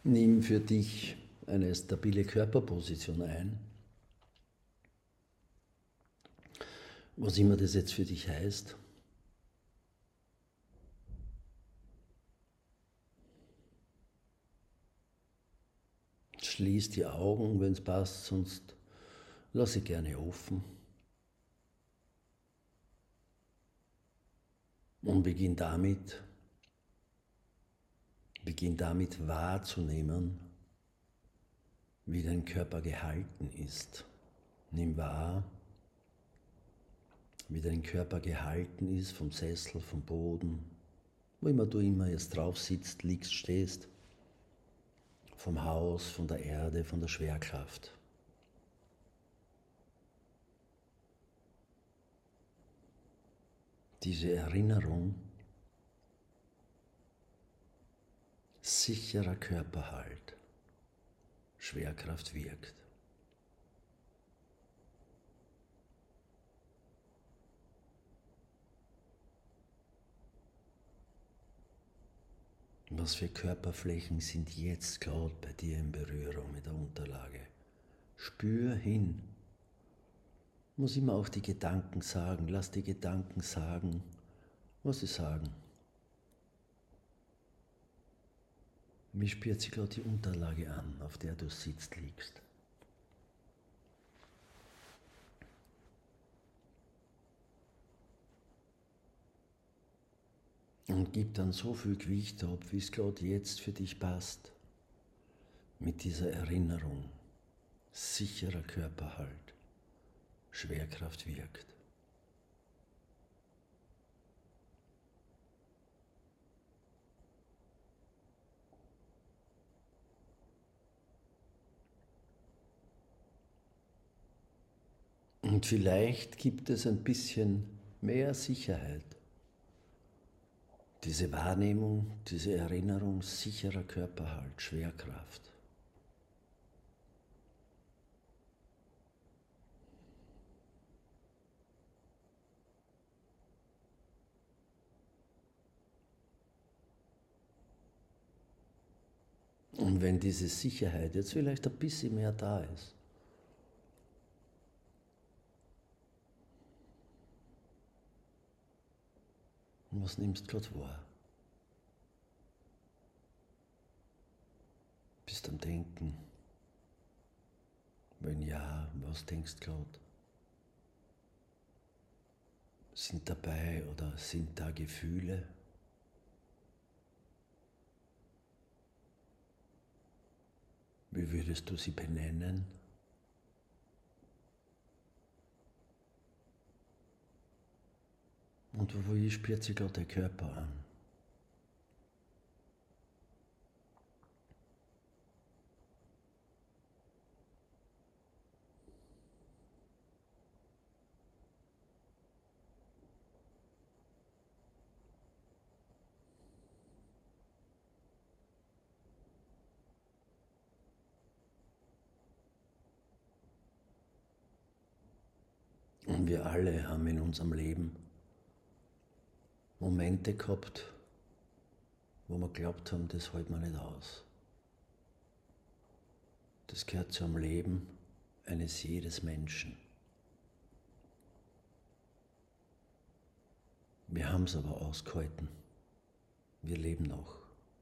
Nimm für dich eine stabile Körperposition ein, was immer das jetzt für dich heißt. Schließ die Augen, wenn es passt, sonst lass sie gerne offen. Und beginn damit wahrzunehmen, wie dein Körper gehalten ist. Nimm wahr, wie dein Körper gehalten ist vom Sessel, vom Boden, wo immer du jetzt drauf sitzt, liegst, stehst, vom Haus, von der Erde, von der Schwerkraft. Diese Erinnerung, sicherer Körperhalt, Schwerkraft wirkt. Was für Körperflächen sind jetzt gerade bei dir in Berührung mit der Unterlage? Spür hin. Muss immer auch die Gedanken sagen. Lass die Gedanken sagen, was sie sagen. Wie spürt sich gerade die Unterlage an, auf der du sitzt, liegst? Und gib dann so viel Gewicht ab, wie es gerade jetzt für dich passt. Mit dieser Erinnerung, sicherer Körperhalt, Schwerkraft wirkt. Und vielleicht gibt es ein bisschen mehr Sicherheit. Diese Wahrnehmung, diese Erinnerung, sicherer Körperhalt, Schwerkraft. Und wenn diese Sicherheit jetzt vielleicht ein bisschen mehr da ist, was nimmst du gerade wahr? Bist am Denken? Wenn ja, was denkst du gerade? Sind dabei oder sind da Gefühle? Wie würdest du sie benennen? Und wie spürt sich gerade der Körper an? Und wir alle haben in unserem Leben Momente gehabt, wo wir glaubt haben, das hält man nicht aus. Das gehört zum Leben eines jedes Menschen. Wir haben es aber ausgehalten. Wir leben noch.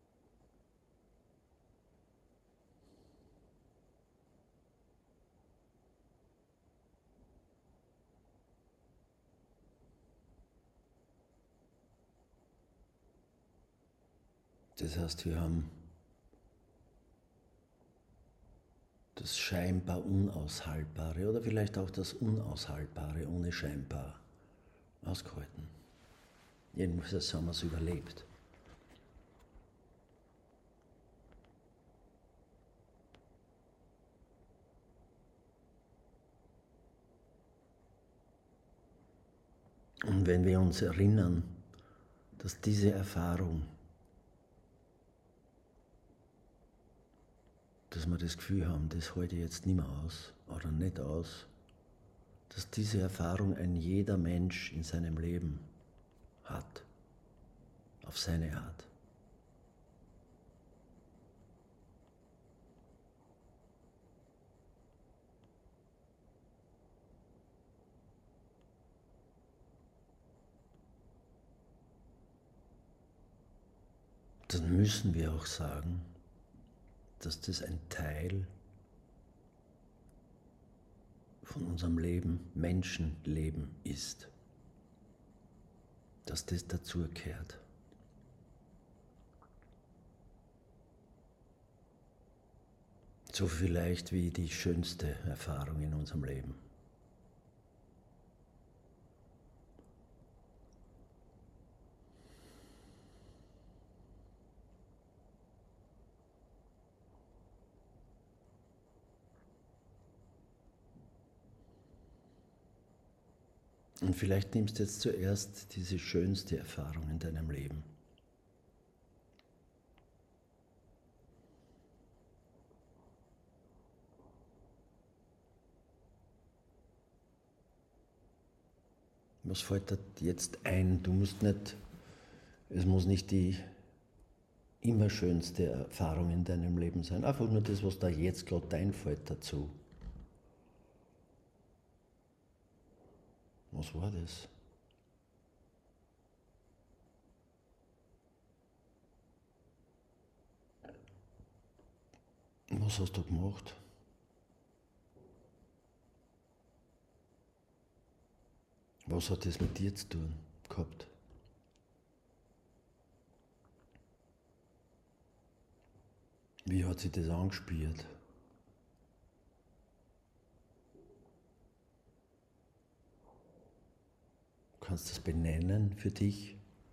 Das heißt, wir haben das scheinbar Unaushaltbare oder vielleicht auch das Unaushaltbare ohne scheinbar ausgehalten. Jedenfalls haben wir es überlebt. Und wenn wir uns erinnern, dass diese Erfahrung, dass wir das Gefühl haben, das halte ich jetzt nicht mehr aus oder nicht aus, dass diese Erfahrung ein jeder Mensch in seinem Leben hat, auf seine Art. dann müssen wir auch sagen, dass das ein Teil von unserem Leben, Menschenleben ist. Dass das dazugehört. So vielleicht wie die schönste Erfahrung in unserem Leben. Und vielleicht nimmst du jetzt zuerst diese schönste Erfahrung in deinem Leben. Was fällt dir jetzt ein? Es muss nicht die immer schönste Erfahrung in deinem Leben sein. Einfach nur das, was da jetzt gerade einfällt dazu. Was war das? Was hast du gemacht? Was hat das mit dir zu tun gehabt? Wie hat sich das angespielt? Kannst du das benennen für dich?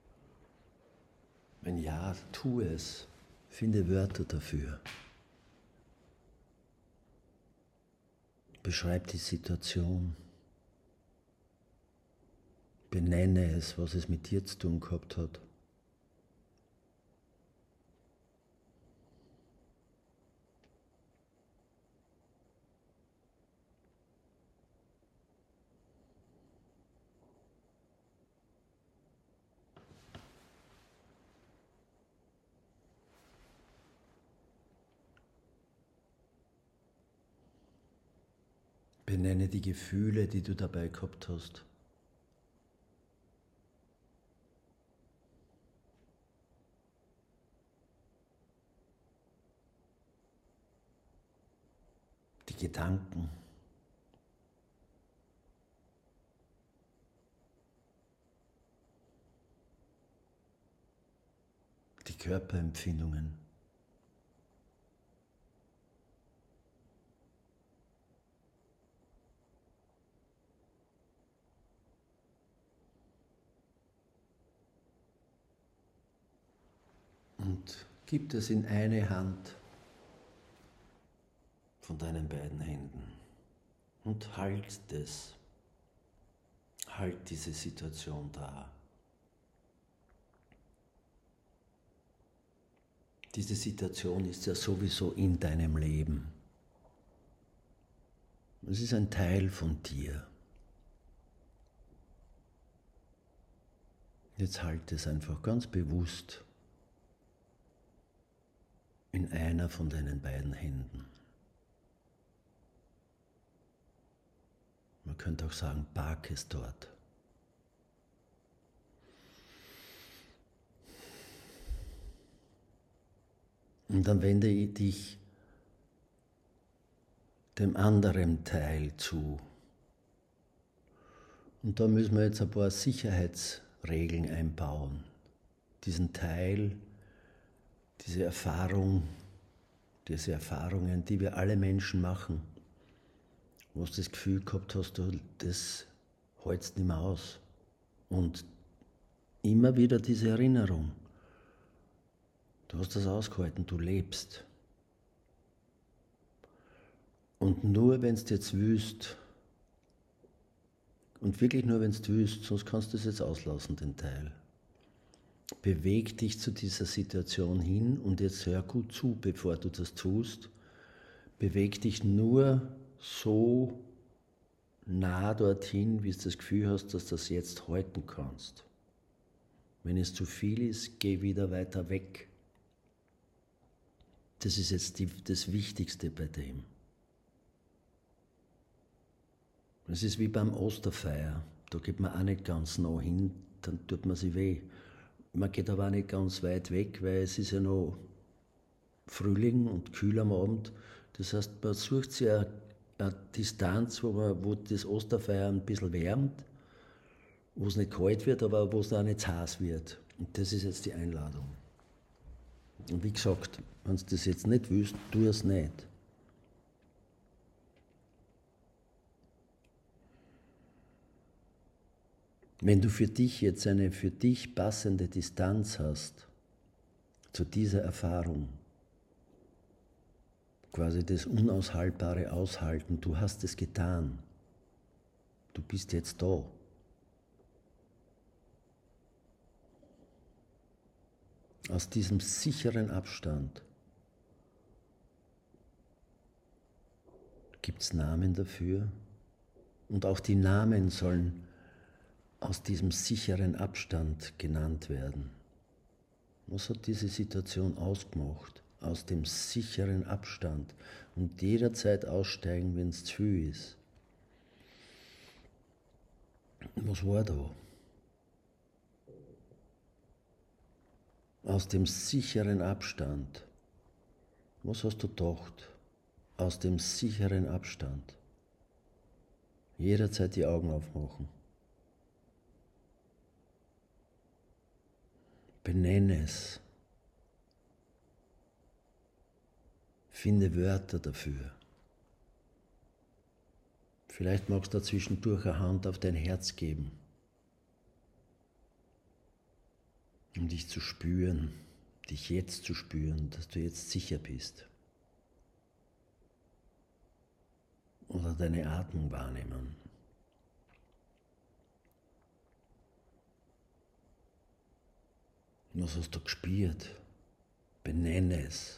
Wenn ja, tu es. Finde Wörter dafür. Beschreib die Situation. Benenne es, was es mit dir zu tun gehabt hat. Benenne die Gefühle, die du dabei gehabt hast. Die Gedanken. Die Körperempfindungen. Und gib es in eine Hand von deinen beiden Händen und halt das. Halt diese Situation da. Diese Situation ist ja sowieso in deinem Leben. Es ist ein Teil von dir. Jetzt halt es einfach ganz bewusst in einer von deinen beiden Händen. Man könnte auch sagen, park es dort. Und dann wende dich dem anderen Teil zu. Und da müssen wir jetzt ein paar Sicherheitsregeln einbauen. Diesen Teil, diese Erfahrungen, die wir alle Menschen machen, wo du das Gefühl gehabt hast, du, das hältst nicht mehr aus. Und immer wieder diese Erinnerung. Du hast das ausgehalten, du lebst. Und nur wenn es jetzt wüsst, und wirklich nur wenn es wüsst, sonst kannst du es jetzt auslassen, den Teil. Beweg dich zu dieser Situation hin und jetzt hör gut zu, bevor du das tust. Beweg dich nur so nah dorthin, wie du das Gefühl hast, dass du das jetzt halten kannst. Wenn es zu viel ist, geh wieder weiter weg. Das ist jetzt das Wichtigste bei dem. Es ist wie beim Osterfeier. Da geht man auch nicht ganz nah hin, dann tut man sich weh. man geht aber auch nicht ganz weit weg, weil es ist ja noch Frühling und kühl am Abend. Das heißt, man sucht sich eine Distanz, wo das Osterfeuer ein bisschen wärmt, wo es nicht kalt wird, aber wo es auch nicht heiß wird. Und das ist jetzt die Einladung. Und wie gesagt, wenn du das jetzt nicht willst, tu es nicht. Wenn du für dich jetzt eine für dich passende Distanz hast zu dieser Erfahrung, quasi das Unaushaltbare aushalten, du hast es getan, du bist jetzt da. Aus diesem sicheren Abstand gibt es Namen dafür und auch die Namen sollen aus diesem sicheren Abstand genannt werden. Was hat diese Situation ausgemacht? Aus dem sicheren Abstand und jederzeit aussteigen, wenn es zu viel ist. Was war da? Aus dem sicheren Abstand. Was hast du gedacht? Aus dem sicheren Abstand. Jederzeit die Augen aufmachen. Benenne es. Finde Wörter dafür. Vielleicht magst du zwischendurch eine Hand auf dein Herz geben, um dich zu spüren, dich jetzt zu spüren, dass du jetzt sicher bist. Oder deine Atmung wahrnehmen. Was hast du gespürt? Benenne es.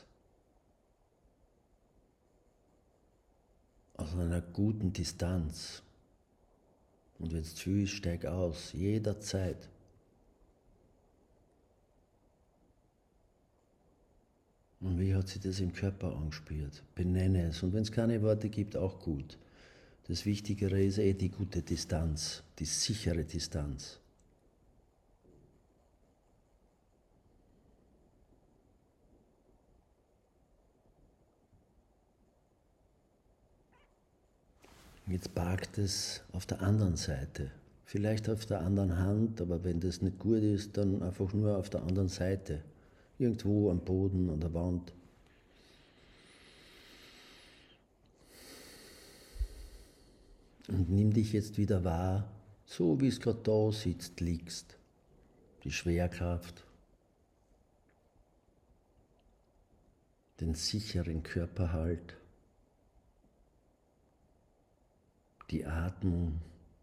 Aus einer guten Distanz. Und wenn es zu viel ist, steig aus, jederzeit. Und wie hat sich das im Körper angespürt? Benenne es. Und wenn es keine Worte gibt, auch gut. Das Wichtigere ist die gute Distanz, die sichere Distanz. Jetzt parkt es auf der anderen Seite. Vielleicht auf der anderen Hand, aber wenn das nicht gut ist, dann einfach nur auf der anderen Seite. Irgendwo am Boden, an der Wand. Und nimm dich jetzt wieder wahr, so wie es gerade da sitzt, liegst. Die Schwerkraft, den sicheren Körperhalt, die Atmung.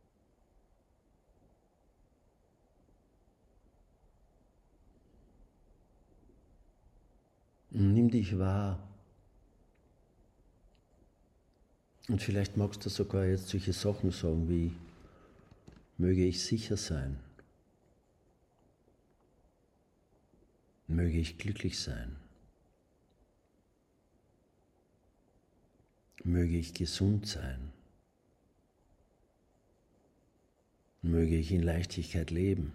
Und nimm dich wahr. Und vielleicht magst du sogar jetzt solche Sachen sagen wie, möge ich sicher sein, möge ich glücklich sein, möge ich gesund sein, möge ich in Leichtigkeit leben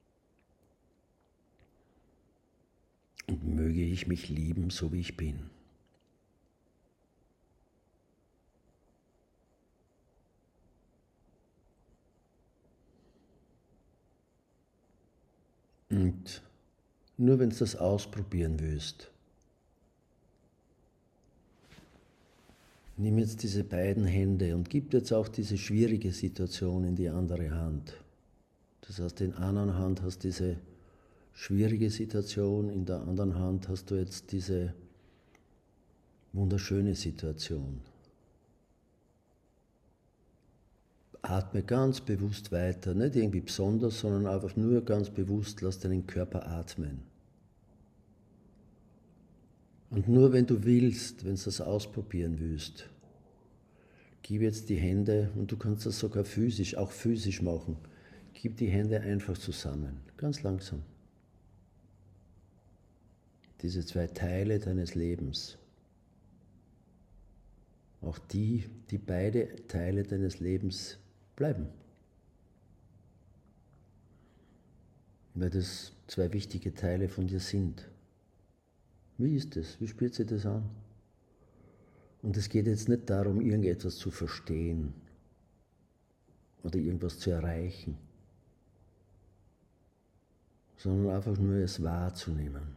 und möge ich mich lieben, so wie ich bin. Und nur wenn du das ausprobieren willst, nimm jetzt diese beiden Hände und gib jetzt auch diese schwierige Situation in die andere Hand. Das heißt, in einer Hand hast du diese schwierige Situation, in der anderen Hand hast du jetzt diese wunderschöne Situation. Atme ganz bewusst weiter, nicht irgendwie besonders, sondern einfach nur ganz bewusst, lass deinen Körper atmen. Und nur wenn du willst, wenn du das ausprobieren willst, gib jetzt die Hände, und du kannst das sogar physisch, auch physisch machen, gib die Hände einfach zusammen, ganz langsam. Diese zwei Teile deines Lebens, auch die beide Teile deines Lebens bleiben. weil das zwei wichtige Teile von dir sind. Wie ist es? Wie spürt sich das an? Und es geht jetzt nicht darum, irgendetwas zu verstehen oder irgendwas zu erreichen, sondern einfach nur es wahrzunehmen.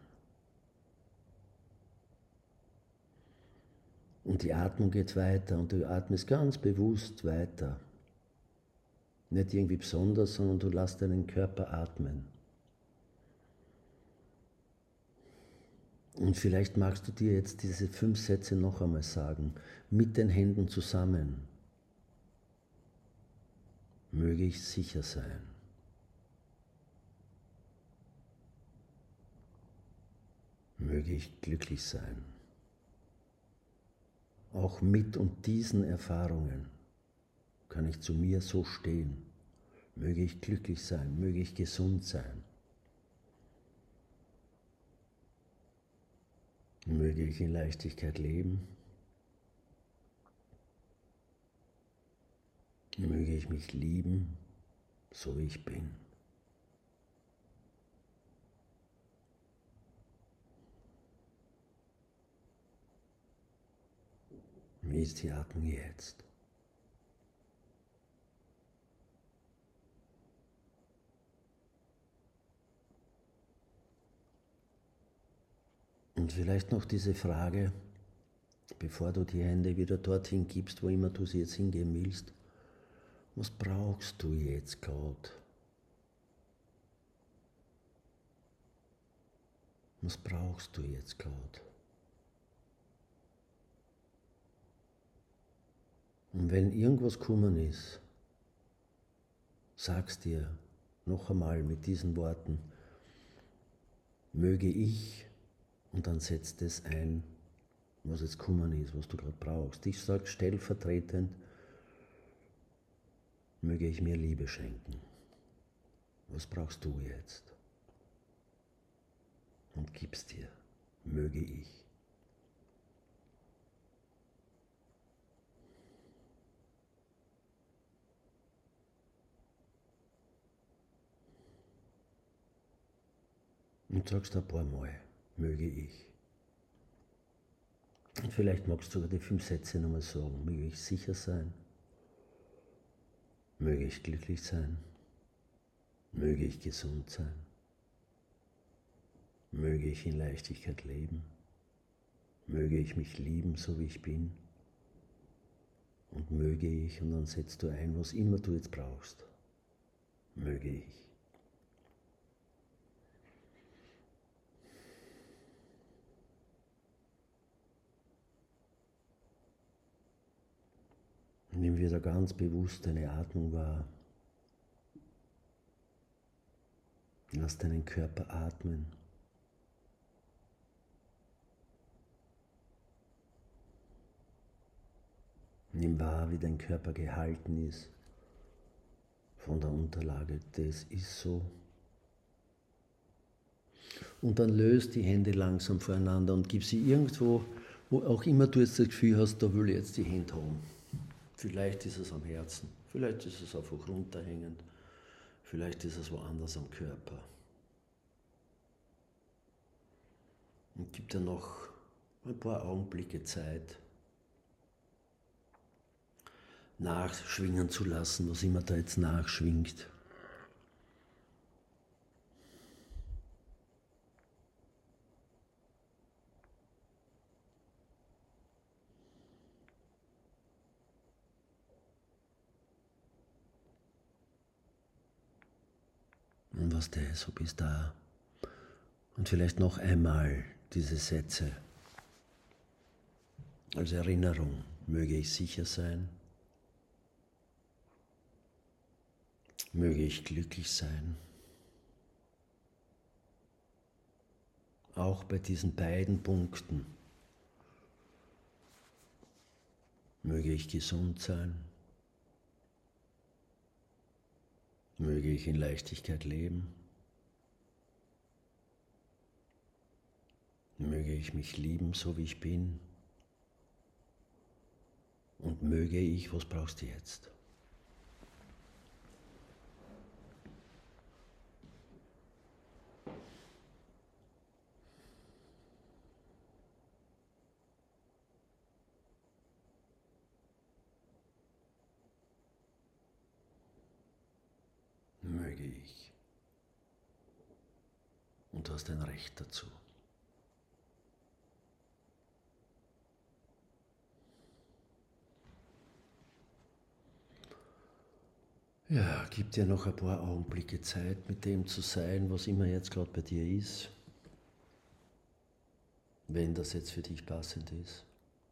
Und die Atmung geht weiter und du atmest ganz bewusst weiter. Nicht irgendwie besonders, sondern du lässt deinen Körper atmen. Und vielleicht magst du dir jetzt diese 5 Sätze noch einmal sagen, mit den Händen zusammen. Möge ich sicher sein. Möge ich glücklich sein. Auch mit und diesen Erfahrungen kann ich zu mir so stehen. Möge ich glücklich sein, möge ich gesund sein. Möge ich in Leichtigkeit leben. Möge ich mich lieben, so wie ich bin. Wie ist die Atmung jetzt? Und vielleicht noch diese Frage, bevor du die Hände wieder dorthin gibst, wo immer du sie jetzt hingeben willst. Was brauchst du jetzt gerade? Was brauchst du jetzt gerade? Und wenn irgendwas gekommen ist, sag's dir noch einmal mit diesen Worten, möge ich, und dann setzt es ein, was jetzt gekommen ist, was du gerade brauchst. Ich sage stellvertretend, möge ich mir Liebe schenken. Was brauchst du jetzt? Und gib's dir, möge ich. Und sagst ein paar Mal, möge ich. Und vielleicht magst du sogar die 5 Sätze nochmal sagen. Möge ich sicher sein. Möge ich glücklich sein. Möge ich gesund sein. Möge ich in Leichtigkeit leben. Möge ich mich lieben, so wie ich bin. Und möge ich, und dann setzt du ein, was immer du jetzt brauchst. Möge ich. Nimm wieder ganz bewusst deine Atmung wahr. Lass deinen Körper atmen. Nimm wahr, wie dein Körper gehalten ist von der Unterlage. Das ist so. Und dann löst die Hände langsam voreinander und gib sie irgendwo, wo auch immer du jetzt das Gefühl hast, da will ich jetzt die Hände haben. Vielleicht ist es am Herzen, vielleicht ist es einfach runterhängend, vielleicht ist es woanders am Körper. Und gib dir noch ein paar Augenblicke Zeit, nachschwingen zu lassen, was immer da jetzt nachschwingt. Und was der so bis da. Und vielleicht noch einmal diese Sätze als Erinnerung. Möge ich sicher sein. Möge ich glücklich sein. Auch bei diesen beiden Punkten. Möge ich gesund sein. Möge ich in Leichtigkeit leben. Möge ich mich lieben, so wie ich bin. Und möge ich, was brauchst du jetzt? hast ein Recht dazu. Ja, gib dir noch ein paar Augenblicke Zeit, mit dem zu sein, was immer jetzt gerade bei dir ist, wenn das jetzt für dich passend ist.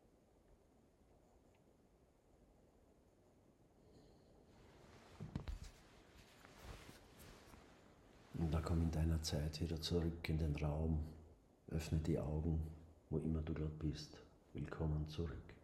Und dann komm in deiner Zeit wieder zurück in den Raum, öffne die Augen, wo immer du gerade bist. Willkommen zurück.